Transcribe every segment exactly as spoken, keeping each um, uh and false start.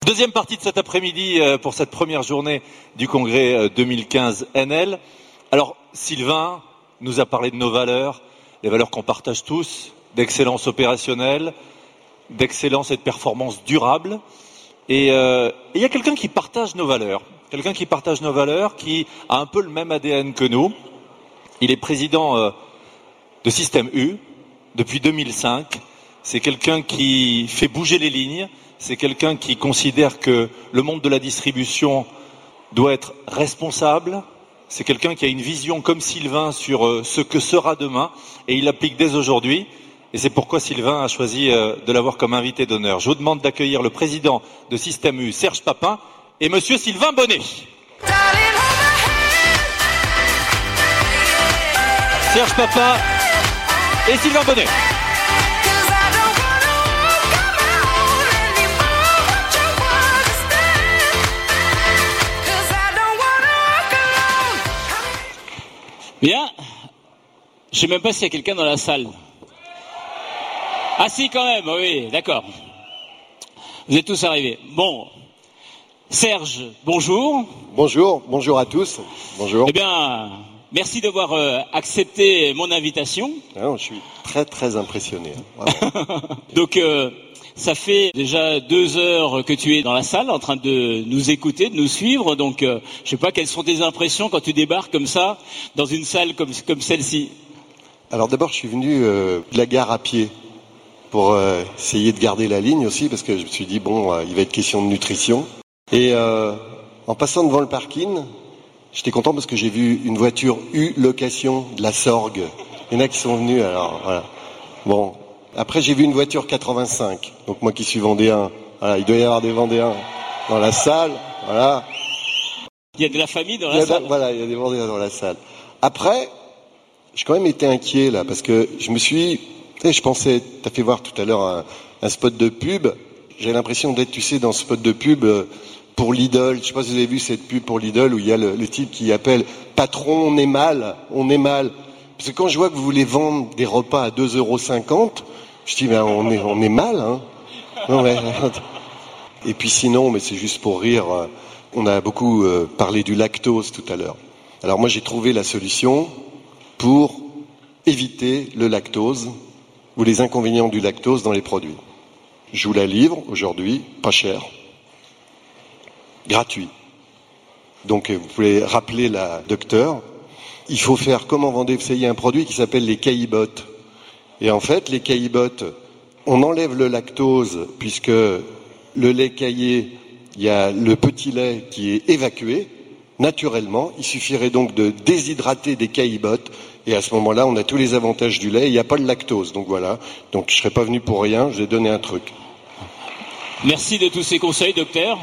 Deuxième partie de cet après-midi pour cette première journée du congrès deux mille quinze N L. Alors, Sylvain nous a parlé de nos valeurs, les valeurs qu'on partage tous, d'excellence opérationnelle, d'excellence et de performance durable. Et euh, il y a quelqu'un qui partage nos valeurs, quelqu'un qui partage nos valeurs, qui a un peu le même A D N que nous. Il est président euh, de Système U depuis deux mille cinq. C'est quelqu'un qui fait bouger les lignes. C'est quelqu'un qui considère que le monde de la distribution doit être responsable. C'est quelqu'un qui a une vision comme Sylvain sur ce que sera demain et il l'applique dès aujourd'hui. Et c'est pourquoi Sylvain a choisi de l'avoir comme invité d'honneur. Je vous demande d'accueillir le président de Système U, Serge Papin, et monsieur Sylvain Bonnet. Serge Papin et Sylvain Bonnet. Bien, je ne sais même pas s'il y a quelqu'un dans la salle. Ah si, quand même, oui, d'accord. Vous êtes tous arrivés. Bon, Serge, bonjour. Bonjour, bonjour à tous. Bonjour. Eh bien, merci d'avoir euh, accepté mon invitation. Ah, je suis très très impressionné. Hein, Donc, euh, ça fait déjà deux heures que tu es dans la salle en train de nous écouter, de nous suivre. Donc, euh, je sais pas, quelles sont tes impressions quand tu débarques comme ça, dans une salle comme, comme celle-ci? Alors d'abord, je suis venu euh, de la gare à pied pour euh, essayer de garder la ligne aussi, parce que je me suis dit, bon, euh, il va être question de nutrition. Et euh, en passant devant le parking, j'étais content parce que j'ai vu une voiture U location de la Sorgue. Il y en a qui sont venus, alors voilà. Bon. Après, j'ai vu une voiture quatre-vingt-cinq. Donc, moi qui suis vendéen, voilà, il doit y avoir des vendéens dans la salle, voilà. Il y a de la famille dans la salle. De, voilà, il y a des vendéens dans la salle. Après, j'ai quand même été inquiet, là, parce que je me suis, tu sais, je pensais, t'as fait voir tout à l'heure un, un spot de pub. J'ai l'impression d'être, tu sais, dans ce spot de pub pour Lidl. Je sais pas si vous avez vu cette pub pour Lidl où il y a le, le type qui appelle « Patron, on est mal, on est mal ». Parce que quand je vois que vous voulez vendre des repas à deux euros cinquante, je dis, ben, on est, on est mal, hein. Non, mais... Et puis sinon, mais c'est juste pour rire, on a beaucoup euh, parlé du lactose tout à l'heure. Alors moi, j'ai trouvé la solution pour éviter le lactose ou les inconvénients du lactose dans les produits. Je vous la livre aujourd'hui, pas cher, gratuit. Donc vous pouvez rappeler la docteur. Il faut faire comme en Vendée, vous savez, il y a un produit qui s'appelle les caillebottes. Et en fait, les caillebottes, on enlève le lactose puisque le lait caillé, il y a le petit lait qui est évacué naturellement. Il suffirait donc de déshydrater des caillebottes et à ce moment-là, on a tous les avantages du lait. Il n'y a pas de lactose, donc voilà. Donc je ne serais pas venu pour rien. Je vais donner un truc. Merci de tous ces conseils, docteur.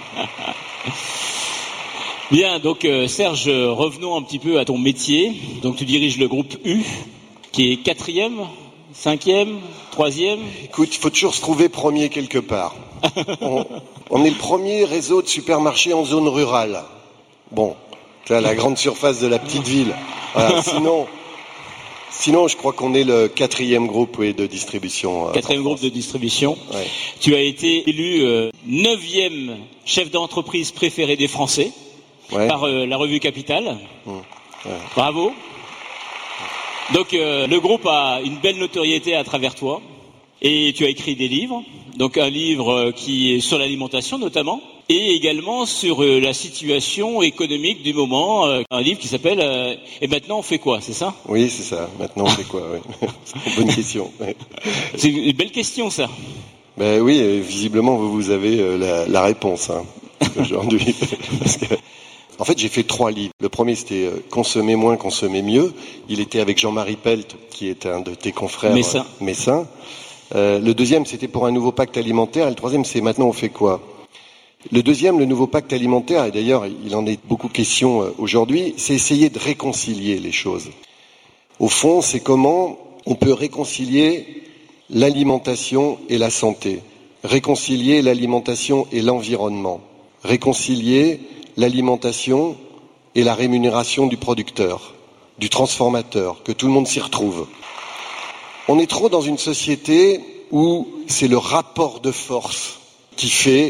Bien, donc euh, Serge, revenons un petit peu à ton métier. Donc tu diriges le groupe U, qui est quatrième, cinquième, troisième. Écoute, il faut toujours se trouver premier quelque part. on, on est le premier réseau de supermarchés en zone rurale. Bon, c'est la grande surface de la petite ville. Voilà, sinon, sinon, je crois qu'on est le quatrième groupe oui, de distribution. Euh, quatrième groupe de distribution. Ouais. Tu as été élu euh, neuvième chef d'entreprise préféré des Français. Ouais. Par euh, la revue Capital. Mmh. Ouais. Bravo. Donc euh, le groupe a une belle notoriété à travers toi et tu as écrit des livres. Donc un livre euh, qui est sur l'alimentation notamment et également sur euh, la situation économique du moment. Euh, un livre qui s'appelle euh, Et maintenant on fait quoi, c'est ça? Oui, c'est ça. Maintenant on fait quoi oui. C'est une bonne question. Ouais. C'est une belle question ça. Ben oui, visiblement vous, vous avez euh, la, la réponse hein, aujourd'hui. Parce que en fait, j'ai fait trois livres. Le premier, c'était euh, Consommer moins, consommer mieux. Il était avec Jean-Marie Pelt, qui est un de tes confrères Messin. Euh, Messin. Euh, le deuxième, c'était pour un nouveau pacte alimentaire. Et le troisième, c'est Maintenant, on fait quoi? Le deuxième, le nouveau pacte alimentaire, et d'ailleurs, il en est beaucoup question euh, aujourd'hui, c'est essayer de réconcilier les choses. Au fond, c'est comment on peut réconcilier l'alimentation et la santé, réconcilier l'alimentation et l'environnement, réconcilier l'alimentation et la rémunération du producteur, du transformateur, que tout le monde s'y retrouve. On est trop dans une société où c'est le rapport de force qui fait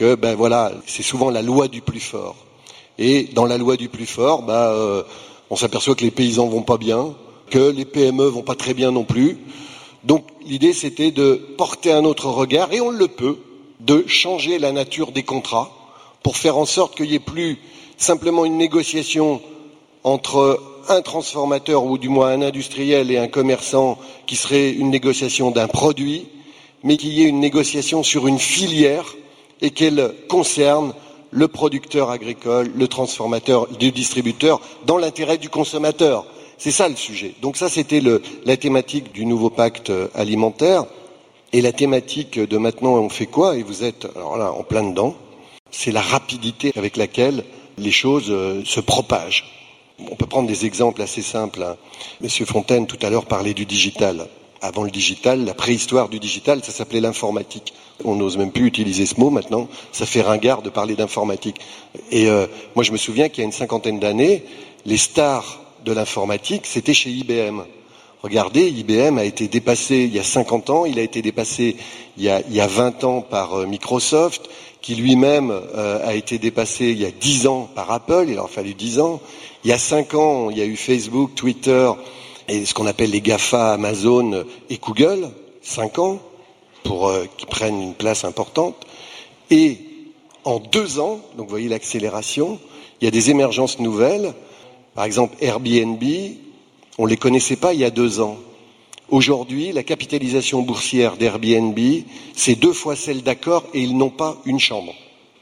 que ben voilà, c'est souvent la loi du plus fort. Et dans la loi du plus fort, ben, euh, on s'aperçoit que les paysans vont pas bien, que les P M E vont pas très bien non plus. Donc l'idée c'était de porter un autre regard, et on le peut, de changer la nature des contrats pour faire en sorte qu'il n'y ait plus simplement une négociation entre un transformateur ou du moins un industriel et un commerçant qui serait une négociation d'un produit, mais qu'il y ait une négociation sur une filière et qu'elle concerne le producteur agricole, le transformateur, le distributeur, dans l'intérêt du consommateur. C'est ça le sujet. Donc ça, c'était le, la thématique du nouveau pacte alimentaire. Et la thématique de maintenant, on fait quoi? Et vous êtes alors là en plein dedans. C'est la rapidité avec laquelle les choses euh, se propagent. On peut prendre des exemples assez simples. Hein. Monsieur Fontaine, tout à l'heure, parlait du digital. Avant le digital, la préhistoire du digital, ça s'appelait l'informatique. On n'ose même plus utiliser ce mot maintenant. Ça fait ringard de parler d'informatique. Et euh, moi, je me souviens qu'il y a une cinquantaine d'années, les stars de l'informatique, c'était chez I B M. Regardez, I B M a été dépassé il y a cinquante ans, il a été dépassé il y a, il y a vingt ans par euh, Microsoft, qui lui-même euh, a été dépassé il y a dix ans par Apple, il leur a fallu dix ans. Il y a cinq ans, il y a eu Facebook, Twitter et ce qu'on appelle les GAFA, Amazon et Google, cinq ans, pour euh, qu'ils prennent une place importante. Et en deux ans, donc vous voyez l'accélération, il y a des émergences nouvelles. Par exemple, Airbnb, on ne les connaissait pas il y a deux ans. Aujourd'hui, la capitalisation boursière d'Airbnb, c'est deux fois celle d'Accor et ils n'ont pas une chambre.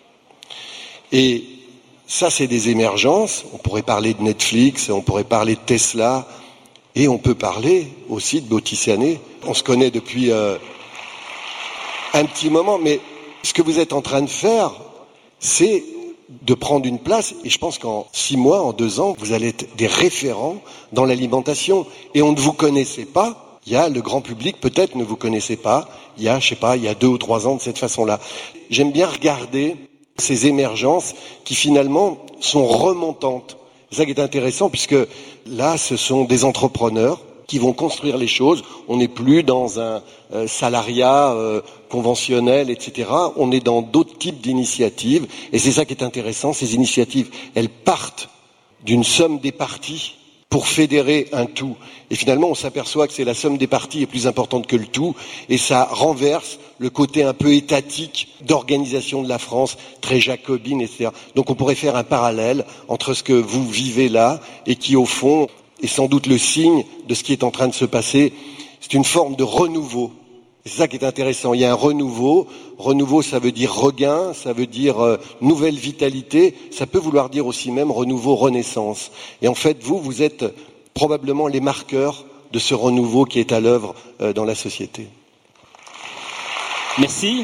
Et ça, c'est des émergences. On pourrait parler de Netflix, on pourrait parler de Tesla, et on peut parler aussi de Botticelli. On se connaît depuis euh, un petit moment, mais ce que vous êtes en train de faire, c'est de prendre une place, et je pense qu'en six mois, en deux ans, vous allez être des référents dans l'alimentation. Et on ne vous connaissait pas, il y a le grand public, peut-être ne vous connaissait pas, il y a, je sais pas, il y a deux ou trois ans de cette façon-là. J'aime bien regarder ces émergences qui finalement sont remontantes. C'est ça qui est intéressant, puisque là, ce sont des entrepreneurs qui vont construire les choses. On n'est plus dans un euh, salariat euh, conventionnel, et cetera. On est dans d'autres types d'initiatives. Et c'est ça qui est intéressant. Ces initiatives, elles partent d'une somme des parties pour fédérer un tout. Et finalement, on s'aperçoit que c'est la somme des parties est plus importante que le tout. Et ça renverse le côté un peu étatique d'organisation de la France, très jacobine, et cetera. Donc on pourrait faire un parallèle entre ce que vous vivez là et qui, au fond, est sans doute le signe de ce qui est en train de se passer. C'est une forme de renouveau. C'est ça qui est intéressant. Il y a un renouveau. Renouveau, ça veut dire regain, ça veut dire euh, nouvelle vitalité. Ça peut vouloir dire aussi même renouveau, renaissance. Et en fait, vous, vous êtes probablement les marqueurs de ce renouveau qui est à l'œuvre euh, dans la société. Merci.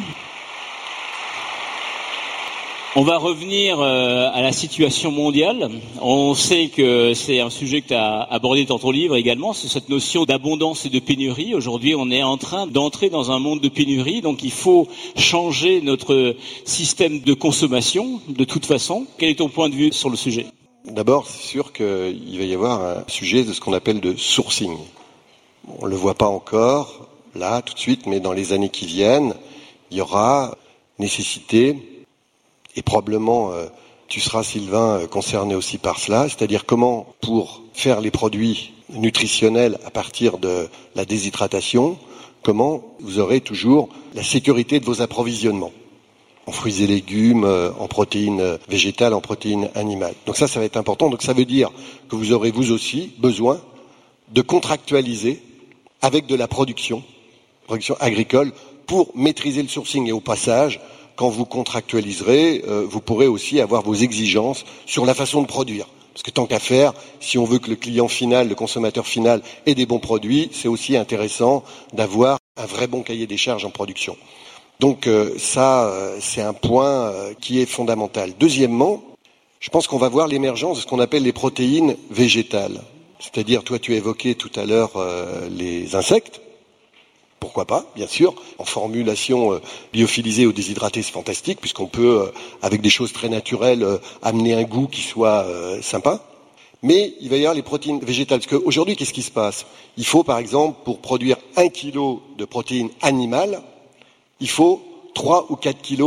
On va revenir euh, à la situation mondiale. On sait que c'est un sujet que tu as abordé dans ton livre également, c'est cette notion d'abondance et de pénurie. Aujourd'hui, on est en train d'entrer dans un monde de pénurie, donc il faut changer notre système de consommation de toute façon. Quel est ton point de vue sur le sujet ? D'abord, c'est sûr qu'il va y avoir un sujet de ce qu'on appelle de sourcing. On ne le voit pas encore, là, tout de suite, mais dans les années qui viennent, il y aura nécessité. Et probablement, euh, tu seras, Sylvain, euh, concerné aussi par cela, c'est-à-dire comment, pour faire les produits nutritionnels à partir de la déshydratation, comment vous aurez toujours la sécurité de vos approvisionnements, en fruits et légumes, euh, en protéines végétales, en protéines animales. Donc ça, ça va être important. Donc ça veut dire que vous aurez, vous aussi, besoin de contractualiser avec de la production, production agricole, pour maîtriser le sourcing. Et au passage, quand vous contractualiserez, euh, vous pourrez aussi avoir vos exigences sur la façon de produire. Parce que tant qu'à faire, si on veut que le client final, le consommateur final, ait des bons produits, c'est aussi intéressant d'avoir un vrai bon cahier des charges en production. Donc euh, ça, euh, c'est un point euh, qui est fondamental. Deuxièmement, je pense qu'on va voir l'émergence de ce qu'on appelle les protéines végétales. C'est-à-dire, toi tu évoquais tout à l'heure euh, les insectes. Pourquoi pas, bien sûr, en formulation euh, lyophilisée ou déshydratée, c'est fantastique, puisqu'on peut, euh, avec des choses très naturelles, euh, amener un goût qui soit euh, sympa. Mais il va y avoir les protéines végétales, parce qu'aujourd'hui, qu'est-ce qui se passe ? Il faut, par exemple, pour produire un kilo de protéines animales, il faut trois ou quatre kilos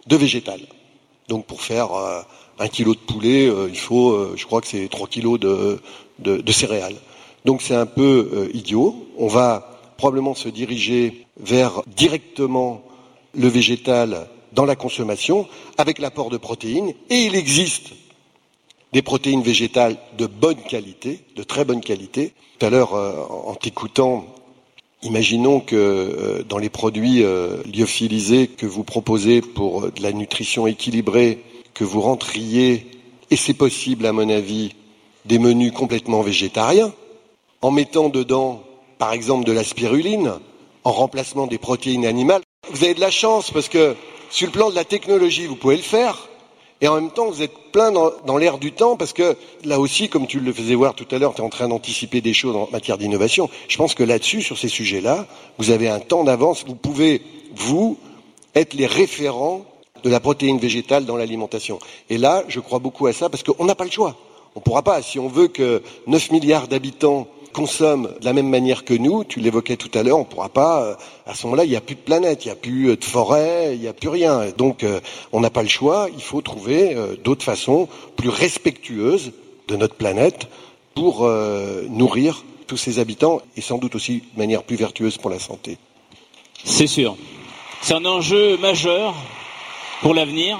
de végétal. Donc pour faire euh, un kilo de poulet, euh, il faut, euh, je crois que c'est trois kilos de, de, de céréales. Donc c'est un peu euh, idiot. On va probablement se diriger vers directement le végétal dans la consommation avec l'apport de protéines. Et il existe des protéines végétales de bonne qualité, de très bonne qualité. Tout à l'heure, euh, en t'écoutant, imaginons que euh, dans les produits euh, lyophilisés que vous proposez pour euh, de la nutrition équilibrée, que vous rentriez, et c'est possible à mon avis, des menus complètement végétariens, en mettant dedans, par exemple, de la spiruline, en remplacement des protéines animales. Vous avez de la chance parce que sur le plan de la technologie, vous pouvez le faire. Et en même temps, vous êtes plein dans, dans l'air du temps parce que là aussi, comme tu le faisais voir tout à l'heure, tu es en train d'anticiper des choses en matière d'innovation. Je pense que là-dessus, sur ces sujets-là, vous avez un temps d'avance. Vous pouvez, vous, être les référents de la protéine végétale dans l'alimentation. Et là, je crois beaucoup à ça parce qu'on n'a pas le choix. On ne pourra pas. Si on veut que neuf milliards d'habitants consomment de la même manière que nous, tu l'évoquais tout à l'heure, on ne pourra pas, à ce moment-là, il n'y a plus de planète, il n'y a plus de forêt, il n'y a plus rien. Donc euh, on n'a pas le choix, il faut trouver euh, d'autres façons plus respectueuses de notre planète pour euh, nourrir tous ces habitants et sans doute aussi de manière plus vertueuse pour la santé. C'est sûr. C'est un enjeu majeur pour l'avenir,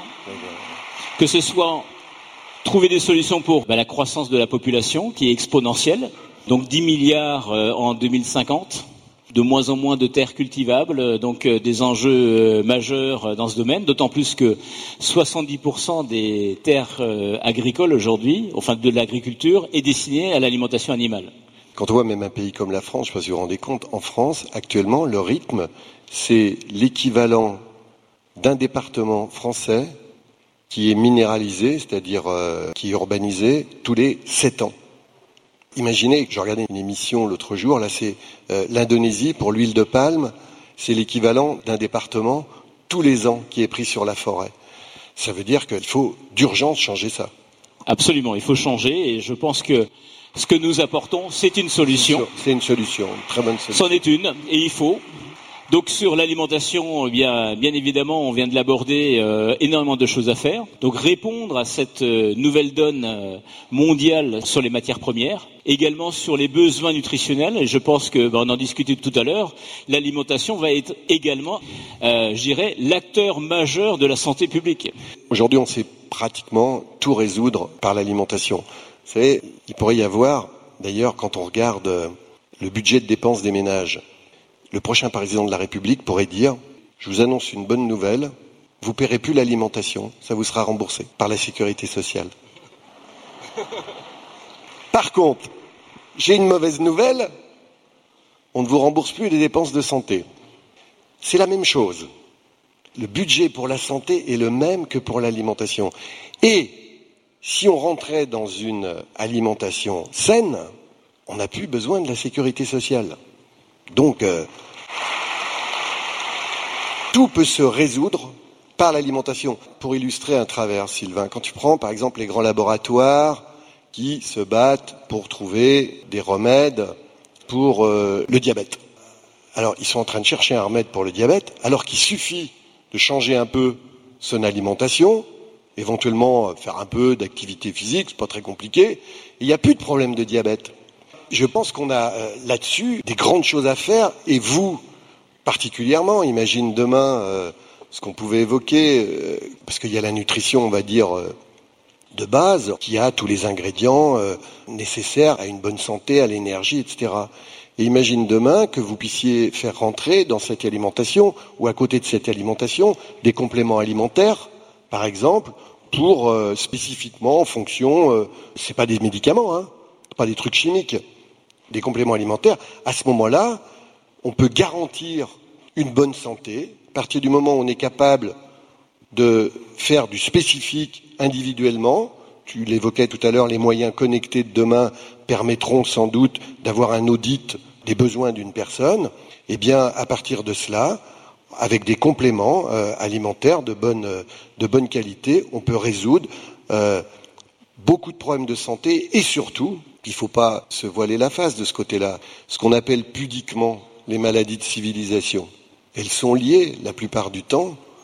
que ce soit trouver des solutions pour bah, la croissance de la population qui est exponentielle. Donc dix milliards euh, en deux mille cinquante, de moins en moins de terres cultivables, euh, donc euh, des enjeux euh, majeurs euh, dans ce domaine, d'autant plus que soixante-dix pour cent des terres euh, agricoles aujourd'hui, enfin de l'agriculture, est destinée à l'alimentation animale. Quand on voit même un pays comme la France, je ne sais pas si vous vous rendez compte, en France, actuellement, le rythme, c'est l'équivalent d'un département français qui est minéralisé, c'est-à-dire euh, qui est urbanisé, tous les sept ans. Imaginez, je regardais une émission l'autre jour, là c'est euh, l'Indonésie pour l'huile de palme, c'est l'équivalent d'un département tous les ans qui est pris sur la forêt. Ça veut dire qu'il faut d'urgence changer ça. Absolument, il faut changer et je pense que ce que nous apportons, c'est une solution. C'est une solution, une très bonne solution. C'en est une et il faut. Donc sur l'alimentation, eh bien, bien évidemment, on vient de l'aborder, euh, énormément de choses à faire. Donc répondre à cette euh, nouvelle donne euh, mondiale sur les matières premières, également sur les besoins nutritionnels. Et je pense que, ben, on en discutait tout à l'heure, l'alimentation va être également, euh, je dirais, l'acteur majeur de la santé publique. Aujourd'hui, on sait pratiquement tout résoudre par l'alimentation. Vous savez, il pourrait y avoir, d'ailleurs, quand on regarde euh, le budget de dépenses des ménages, le prochain président de la République pourrait dire « Je vous annonce une bonne nouvelle, vous ne paierez plus l'alimentation, ça vous sera remboursé par la sécurité sociale. » Par contre, j'ai une mauvaise nouvelle, on ne vous rembourse plus les dépenses de santé. C'est la même chose. Le budget pour la santé est le même que pour l'alimentation. Et si on rentrait dans une alimentation saine, on n'a plus besoin de la sécurité sociale. Donc, euh, tout peut se résoudre par l'alimentation. Pour illustrer un travers, Sylvain, quand tu prends par exemple les grands laboratoires qui se battent pour trouver des remèdes pour euh, le diabète. Alors, ils sont en train de chercher un remède pour le diabète, alors qu'il suffit de changer un peu son alimentation, éventuellement faire un peu d'activité physique, c'est pas très compliqué, et il n'y a plus de problème de diabète. Je pense qu'on a euh, là-dessus des grandes choses à faire, et vous, particulièrement, imagine demain euh, ce qu'on pouvait évoquer, euh, parce qu'il y a la nutrition, on va dire, euh, de base, qui a tous les ingrédients euh, nécessaires à une bonne santé, à l'énergie, et cetera. Et imagine demain que vous puissiez faire rentrer dans cette alimentation, ou à côté de cette alimentation, des compléments alimentaires, par exemple, pour euh, spécifiquement, en fonction, euh, c'est pas des médicaments, hein, pas des trucs chimiques, des compléments alimentaires. À ce moment-là, on peut garantir une bonne santé, à partir du moment où on est capable de faire du spécifique individuellement. Tu l'évoquais tout à l'heure, les moyens connectés de demain permettront sans doute d'avoir un audit des besoins d'une personne. Eh bien, à partir de cela, avec des compléments euh, alimentaires de bonne, de bonne qualité, on peut résoudre euh, beaucoup de problèmes de santé et surtout, il ne faut pas se voiler la face de ce côté-là, ce qu'on appelle pudiquement les maladies de civilisation. Elles sont liées, la plupart du temps,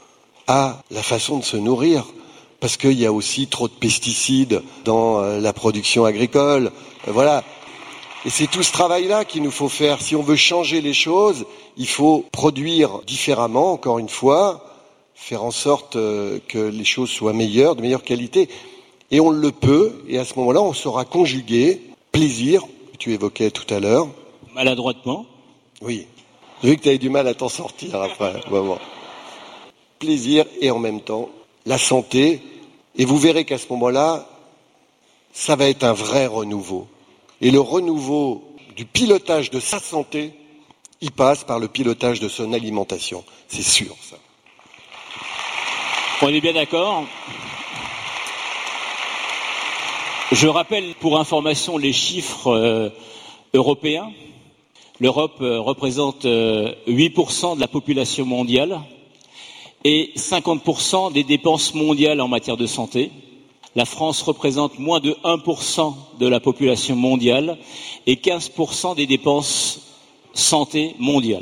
à la façon de se nourrir. Parce qu'il y a aussi trop de pesticides dans la production agricole. Voilà. Et c'est tout ce travail-là qu'il nous faut faire. Si on veut changer les choses, il faut produire différemment, encore une fois, faire en sorte que les choses soient meilleures, de meilleure qualité. Et on le peut, et à ce moment-là, on saura conjuguer plaisir, que tu évoquais tout à l'heure. Maladroitement. Oui. J'ai vu que tu avais du mal à t'en sortir après. Bon. Plaisir et en même temps la santé. Et vous verrez qu'à ce moment-là, ça va être un vrai renouveau. Et le renouveau du pilotage de sa santé, il passe par le pilotage de son alimentation. C'est sûr, ça. On est bien d'accord. Je rappelle pour information les chiffres euh, européens. L'Europe euh, représente euh, huit pour cent de la population mondiale et cinquante pour cent des dépenses mondiales en matière de santé. La France représente moins de un pour cent de la population mondiale et quinze pour cent des dépenses santé mondiales.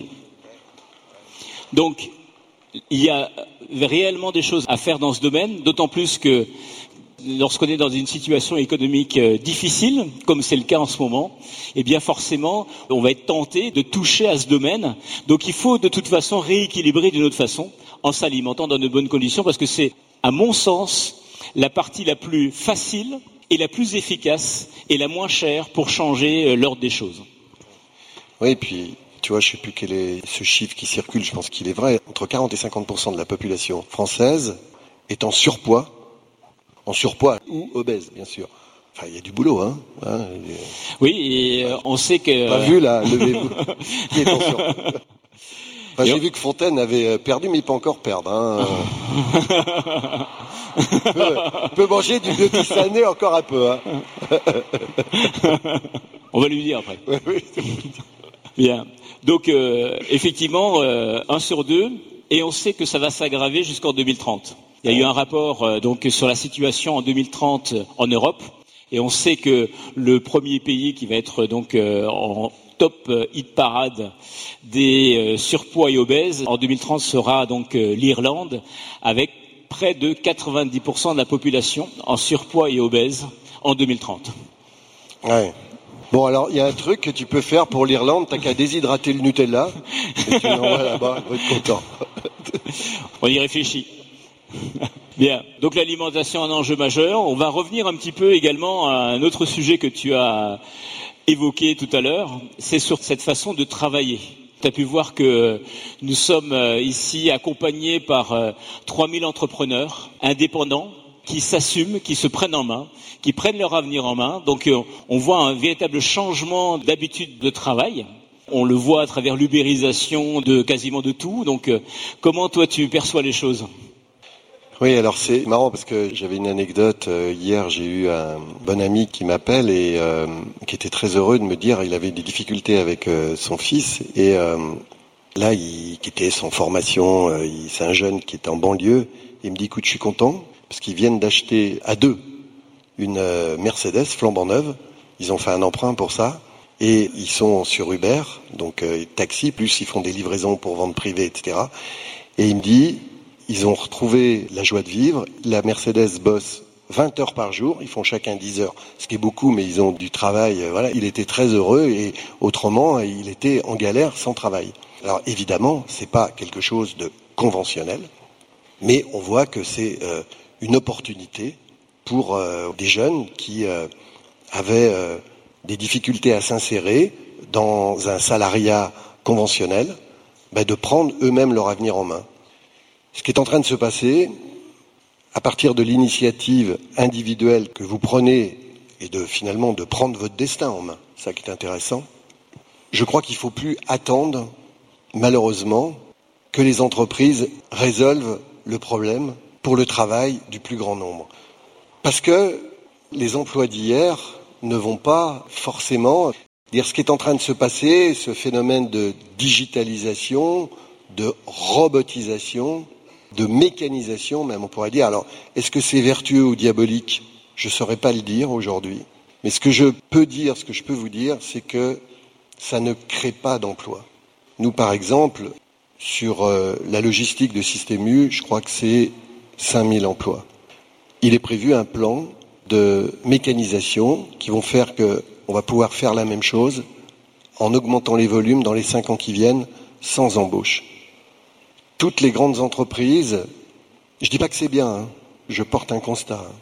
Donc, il y a réellement des choses à faire dans ce domaine, d'autant plus que lorsqu'on est dans une situation économique difficile, comme c'est le cas en ce moment, eh bien forcément, on va être tenté de toucher à ce domaine. Donc il faut de toute façon rééquilibrer d'une autre façon, en s'alimentant dans de bonnes conditions, parce que c'est, à mon sens, la partie la plus facile et la plus efficace et la moins chère pour changer l'ordre des choses. Oui, et puis, tu vois, je ne sais plus quel est ce chiffre qui circule, je pense qu'il est vrai. Entre quarante et cinquante pour cent de la population française est en surpoids, en surpoids ou obèse, bien sûr. Enfin, il y a du boulot, hein. hein oui, et euh, on sait que... Pas vu, là, levez-vous. Qui est en surpoids. Enfin, j'ai vu que Fontaine avait perdu, mais il peut encore perdre. Hein. il, peut, il peut manger du vieux tissané encore un peu. Hein. On va lui dire après. Oui, oui. Bien. Donc, euh, effectivement, euh, un sur deux, et on sait que ça va s'aggraver jusqu'en deux mille trente. Il y a eu un rapport euh, donc sur la situation en deux mille trente en Europe, et on sait que le premier pays qui va être donc euh, en top hit parade des euh, surpoids et obèses en deux mille trente sera donc euh, l'Irlande, avec près de quatre-vingt-dix pour cent de la population en surpoids et obèse en deux mille trente. Ouais. Bon, alors, il y a un truc que tu peux faire pour l'Irlande, t'as qu'à déshydrater le Nutella, et tu l'envoies là-bas, on va être content. On y réfléchit. Bien. Donc l'alimentation est un enjeu majeur. On va revenir un petit peu également à un autre sujet que tu as évoqué tout à l'heure. C'est sur cette façon de travailler. Tu as pu voir que nous sommes ici accompagnés par trois mille entrepreneurs indépendants qui s'assument, qui se prennent en main, qui prennent leur avenir en main. Donc on voit un véritable changement d'habitude de travail. On le voit à travers l'ubérisation de quasiment de tout. Donc comment toi tu perçois les choses ? Oui, alors c'est marrant parce que j'avais une anecdote. Hier, j'ai eu un bon ami qui m'appelle et euh, qui était très heureux de me dire qu'il avait des difficultés avec euh, son fils. Et euh, là, il quittait son formation. Euh, il, c'est un jeune qui était en banlieue. Il me dit, écoute, je suis content parce qu'ils viennent d'acheter à deux une euh, Mercedes flambant neuve. Ils ont fait un emprunt pour ça. Et ils sont sur Uber, donc euh, taxi, plus ils font des livraisons pour vente privée, et cetera. Et il me dit... Ils ont retrouvé la joie de vivre. La Mercedes bosse vingt heures par jour. Ils font chacun dix heures, ce qui est beaucoup, mais ils ont du travail. Voilà, il était très heureux et autrement, il était en galère sans travail. Alors évidemment, c'est pas quelque chose de conventionnel, mais on voit que c'est euh, une opportunité pour euh, des jeunes qui euh, avaient euh, des difficultés à s'insérer dans un salariat conventionnel, bah, de prendre eux-mêmes leur avenir en main. Ce qui est en train de se passer, à partir de l'initiative individuelle que vous prenez et de finalement de prendre votre destin en main, c'est ça qui est intéressant, je crois qu'il ne faut plus attendre, malheureusement, que les entreprises résolvent le problème pour le travail du plus grand nombre. Parce que les emplois d'hier ne vont pas forcément dire ce qui est en train de se passer, ce phénomène de digitalisation, de robotisation, de mécanisation, même on pourrait dire. Alors, est-ce que c'est vertueux ou diabolique ? Je ne saurais pas le dire aujourd'hui. Mais ce que je peux dire, ce que je peux vous dire, c'est que ça ne crée pas d'emploi. Nous, par exemple, sur euh, la logistique de Système U, je crois que c'est cinq mille emplois. Il est prévu un plan de mécanisation qui vont faire qu'on va pouvoir faire la même chose en augmentant les volumes dans les cinq ans qui viennent sans embauche. Toutes les grandes entreprises, je dis pas que c'est bien, hein, je porte un constat, hein,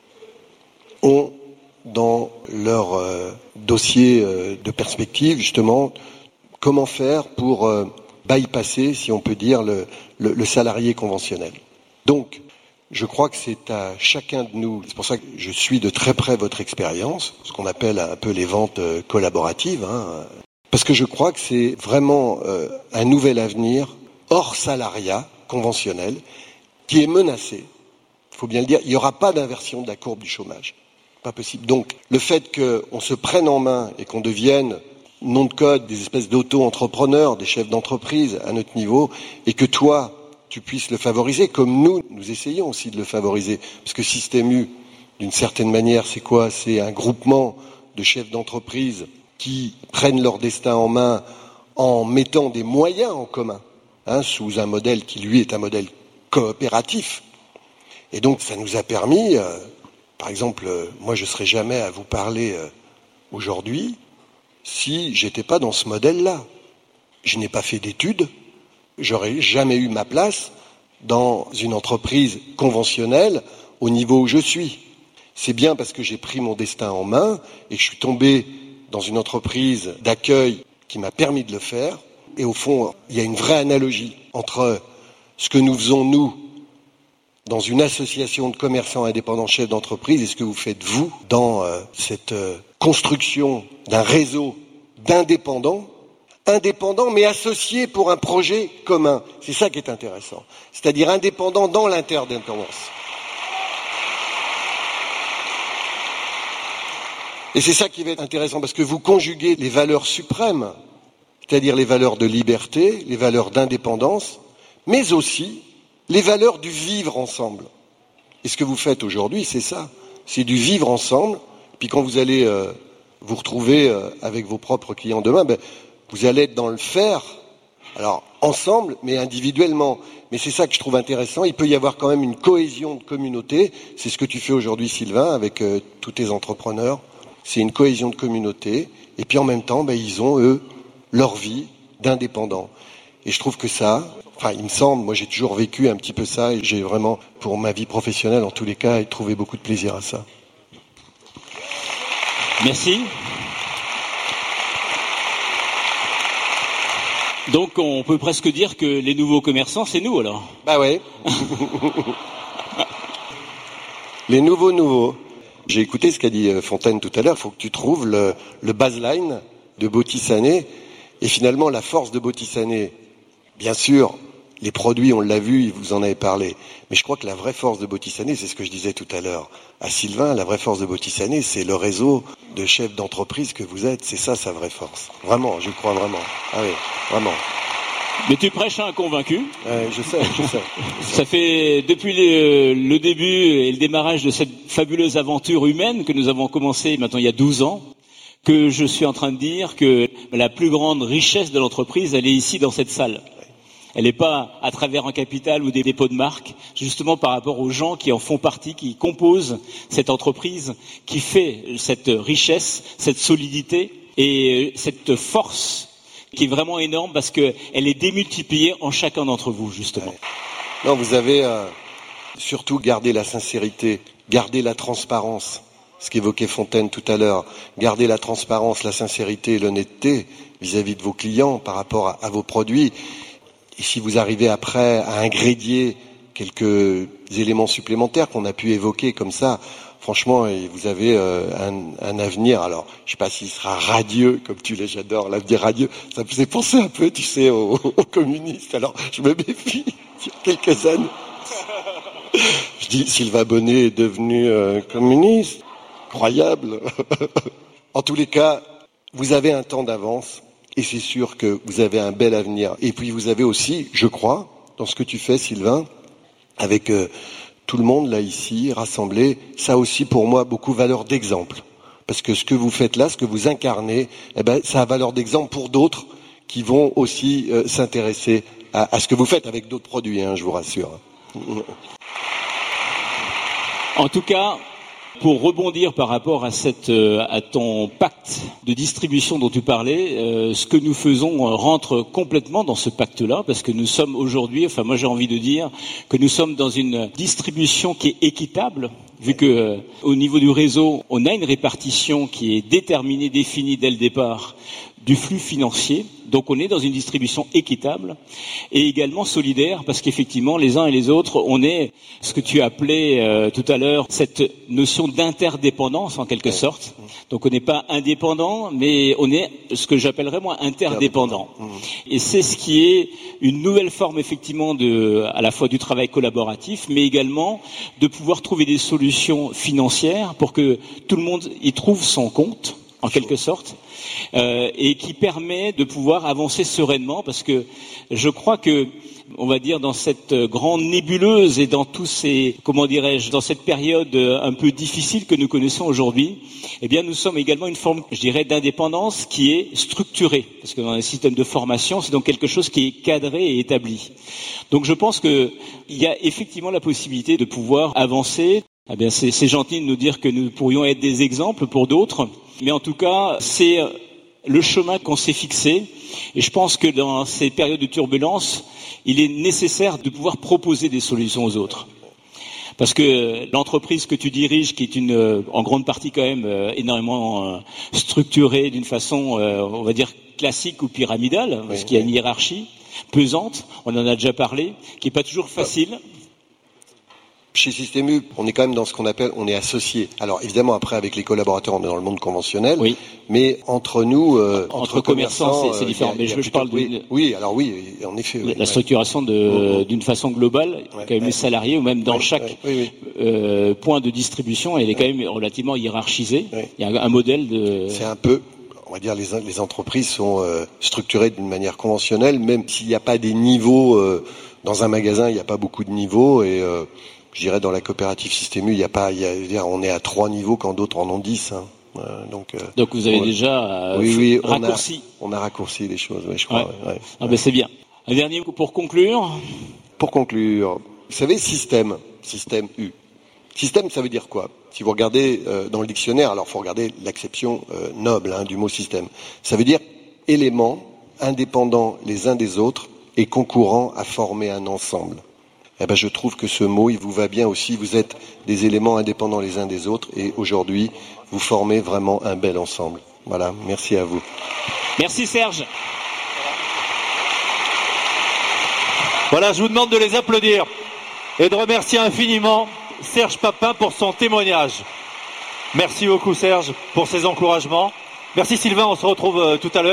ont dans leur euh, dossier euh, de perspective justement comment faire pour euh, bypasser, si on peut dire, le, le, le salarié conventionnel. Donc, je crois que c'est à chacun de nous, c'est pour ça que je suis de très près votre expérience, ce qu'on appelle un peu les ventes euh, collaboratives, hein, parce que je crois que c'est vraiment euh, un nouvel avenir hors salariat conventionnel qui est menacé. Il faut bien le dire, il n'y aura pas d'inversion de la courbe du chômage. Pas possible. Donc, le fait qu'on se prenne en main et qu'on devienne, nom de code, des espèces d'auto-entrepreneurs, des chefs d'entreprise à notre niveau, et que toi, tu puisses le favoriser, comme nous, nous essayons aussi de le favoriser. Parce que Système U, d'une certaine manière, c'est quoi? C'est un groupement de chefs d'entreprise qui prennent leur destin en main en mettant des moyens en commun, hein, sous un modèle qui, lui, est un modèle coopératif. Et donc, ça nous a permis... Euh, Par exemple, euh, moi je ne serais jamais à vous parler euh, aujourd'hui si j'étais pas dans ce modèle-là. Je n'ai pas fait d'études, j'aurais jamais eu ma place dans une entreprise conventionnelle au niveau où je suis. C'est bien parce que j'ai pris mon destin en main et que je suis tombé dans une entreprise d'accueil qui m'a permis de le faire. Et au fond, il y a une vraie analogie entre ce que nous faisons, nous, dans une association de commerçants indépendants chefs d'entreprise, et ce que vous faites, vous, dans euh, cette euh, construction d'un réseau d'indépendants, indépendants mais associés pour un projet commun. C'est ça qui est intéressant. C'est-à-dire indépendants dans l'interdépendance. Et c'est ça qui va être intéressant, parce que vous conjuguez les valeurs suprêmes, c'est-à-dire les valeurs de liberté, les valeurs d'indépendance, mais aussi les valeurs du vivre ensemble. Et ce que vous faites aujourd'hui, c'est ça. C'est du vivre ensemble. Puis quand vous allez euh, vous retrouver euh, avec vos propres clients demain, ben, vous allez être dans le faire. Alors, ensemble, mais individuellement. Mais c'est ça que je trouve intéressant. Il peut y avoir quand même une cohésion de communauté. C'est ce que tu fais aujourd'hui, Sylvain, avec euh, tous tes entrepreneurs. C'est une cohésion de communauté. Et puis en même temps, ben, ils ont, eux, leur vie d'indépendants. Et je trouve que ça... Enfin, il me semble, moi j'ai toujours vécu un petit peu ça et j'ai vraiment, pour ma vie professionnelle en tous les cas, trouvé beaucoup de plaisir à ça. Merci. Donc on peut presque dire que les nouveaux commerçants, c'est nous alors. Bah ouais. Les nouveaux nouveaux. J'ai écouté ce qu'a dit Fontaine tout à l'heure, il faut que tu trouves le, le baseline de Bottisané et finalement la force de Bottisané. Bien sûr, les produits, on l'a vu, vous en avez parlé. Mais je crois que la vraie force de Bottisané, c'est ce que je disais tout à l'heure à Sylvain, la vraie force de Bottisané, c'est le réseau de chefs d'entreprise que vous êtes. C'est ça sa vraie force. Vraiment, je crois vraiment. Ah oui, vraiment. Mais tu prêches à un convaincu. Euh, je sais, je sais. Je sais. Ça fait depuis le, le début et le démarrage de cette fabuleuse aventure humaine que nous avons commencé maintenant il y a douze ans, que je suis en train de dire que la plus grande richesse de l'entreprise, elle est ici dans cette salle. Elle n'est pas à travers un capital ou des dépôts de marque, justement par rapport aux gens qui en font partie, qui composent cette entreprise, qui fait cette richesse, cette solidité et cette force qui est vraiment énorme parce qu'elle est démultipliée en chacun d'entre vous, justement. Ouais. Non, vous avez euh, surtout gardé la sincérité, gardé la transparence, ce qu'évoquait Fontaine tout à l'heure, gardez la transparence, la sincérité et l'honnêteté vis-à-vis de vos clients par rapport à, à vos produits. Et si vous arrivez après à ingrédier quelques éléments supplémentaires qu'on a pu évoquer comme ça, franchement, vous avez euh, un, un avenir. Alors, je ne sais pas s'il sera radieux, comme tu l'as, j'adore l'avenir radieux. Ça me faisait penser un peu, tu sais, aux, aux communistes. Alors, je me méfie sur quelques années. Je dis, Sylvain Bonnet est devenu euh, communiste. Incroyable. En tous les cas, vous avez un temps d'avance. Et c'est sûr que vous avez un bel avenir. Et puis vous avez aussi, je crois, dans ce que tu fais, Sylvain, avec euh, tout le monde là ici, rassemblé, ça aussi pour moi beaucoup valeur d'exemple. Parce que ce que vous faites là, ce que vous incarnez, eh ben, ça a valeur d'exemple pour d'autres qui vont aussi euh, s'intéresser à, à ce que vous faites avec d'autres produits, hein, je vous rassure. En tout cas, pour rebondir par rapport à, cette, à ton pacte de distribution dont tu parlais, euh, ce que nous faisons rentre complètement dans ce pacte-là, parce que nous sommes aujourd'hui, enfin moi j'ai envie de dire que nous sommes dans une distribution qui est équitable, vu que euh, au niveau du réseau, on a une répartition qui est déterminée, définie dès le départ du flux financier. Donc on est dans une distribution équitable et également solidaire, parce qu'effectivement les uns et les autres, on est ce que tu appelais euh, tout à l'heure cette notion d'interdépendance en quelque sorte. Donc on n'est pas indépendant, mais on est ce que j'appellerais moi interdépendant. Et c'est ce qui est une nouvelle forme effectivement de, à la fois du travail collaboratif, mais également de pouvoir trouver des solutions financières pour que tout le monde y trouve son compte, en quelque sorte, euh, et qui permet de pouvoir avancer sereinement, parce que je crois que, on va dire, dans cette grande nébuleuse et dans tous ces, comment dirais-je, dans cette période un peu difficile que nous connaissons aujourd'hui, eh bien, nous sommes également une forme, je dirais, d'indépendance qui est structurée, parce que dans un système de formation, c'est donc quelque chose qui est cadré et établi. Donc, je pense que il y a effectivement la possibilité de pouvoir avancer. Eh bien, c'est, c'est gentil de nous dire que nous pourrions être des exemples pour d'autres. Mais en tout cas, c'est le chemin qu'on s'est fixé. Et je pense que dans ces périodes de turbulence, il est nécessaire de pouvoir proposer des solutions aux autres. Parce que l'entreprise que tu diriges, qui est une, en grande partie quand même énormément structurée d'une façon, on va dire, classique ou pyramidale, oui, parce qu'il y a une hiérarchie pesante, on en a déjà parlé, qui n'est pas toujours facile. Chez Système U, on est quand même dans ce qu'on appelle, on est associé. Alors évidemment, après avec les collaborateurs, on est dans le monde conventionnel, oui. Mais entre nous, euh, entre, entre commerçants, commerçants c'est, c'est différent. A, mais je, je parle oui, d'une... oui, alors oui, en effet. Oui, la ouais. structuration de, mmh. d'une façon globale, ouais, quand même ouais. les salariés, ou même dans ouais, chaque ouais, oui, oui. Euh, point de distribution, elle est quand même relativement hiérarchisée. Ouais. Il y a un, un modèle de... C'est un peu... On va dire les, les entreprises sont euh, structurées d'une manière conventionnelle, même s'il n'y a pas des niveaux... Euh, dans un magasin, il n'y a pas beaucoup de niveaux, et... Euh, je dirais dans la coopérative Système U, il y a pas, il y a, dire, on est à trois niveaux quand d'autres en ont dix. Hein. Euh, donc, euh, donc vous avez on, déjà euh, oui, oui, raccourci. On a, on a raccourci les choses, oui, je crois. Ouais. Ouais, ouais, ah ouais. Ben c'est bien. Un dernier mot pour conclure. Pour conclure, vous savez, système, Système U. Système, ça veut dire quoi? Si vous regardez euh, dans le dictionnaire, alors il faut regarder l'acception euh, noble hein, du mot système. Ça veut dire éléments indépendants les uns des autres et concourant à former un ensemble. Eh ben, je trouve que ce mot, il vous va bien aussi. Vous êtes des éléments indépendants les uns des autres et aujourd'hui, vous formez vraiment un bel ensemble. Voilà, merci à vous. Merci Serge. Voilà, je vous demande de les applaudir et de remercier infiniment Serge Papin pour son témoignage. Merci beaucoup Serge pour ces encouragements. Merci Sylvain, on se retrouve tout à l'heure.